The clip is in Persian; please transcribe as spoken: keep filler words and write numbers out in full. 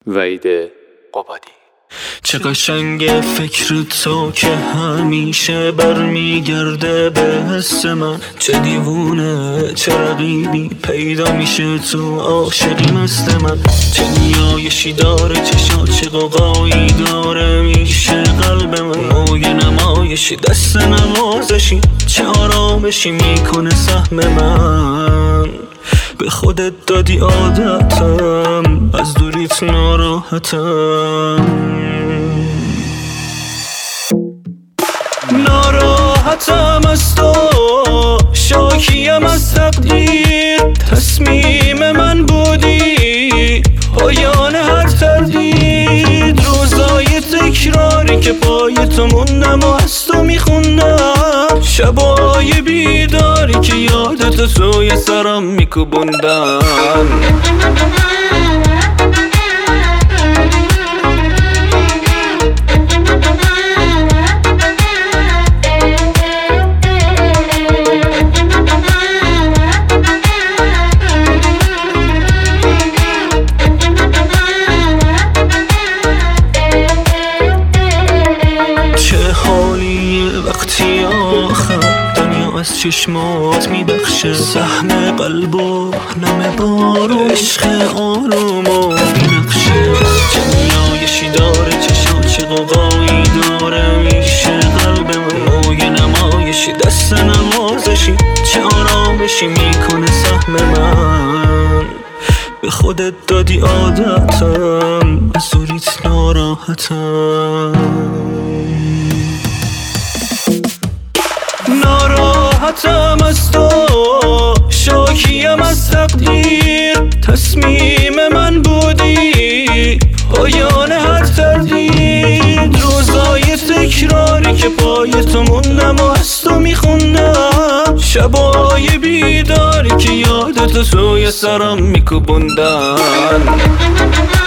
وحید قبادی. چه قشنگه فکر تو که همیشه برمیگرده به حس من. چه دیوونه چه رقیبی پیدا میشه تو عاشقی مثل من. چه نیایشی داره چشات چه قوقایی داره میشه قلب من. موی نمایشی دست نوازشی چه آرامشی میکنه سهم من. به خودت دادی عادتم از دوریت ناراحتم. ناراحتم از تو شاکیم از تقدیر. تصمیم من بودی پایان هر تردید. روزای تکراری که پای تو موندم و از تو میخوندم. شبای بیداری که یادت سوی سرم میکوبوندن. وقتی آخر دنیا از چشمات میبخشه. سهم قلب و نم بار و عشق آروم و بینقشه. چه نیایشی داره چشات چه قوقایی داره میشه قلب من. موی نمایشی دست نوازشی چه آرامشی میکنه سهم من. به خودت دادی عادتم از دوریت ناراحتم. ناراحتم از تو شاکیم از تقدیر. تصمیم من بودی پایان هر تردید. روزای تکراری که پای تو موندم و از تو میخوندم. شبای بیداری که یادت سوی سرم میکوبوندن.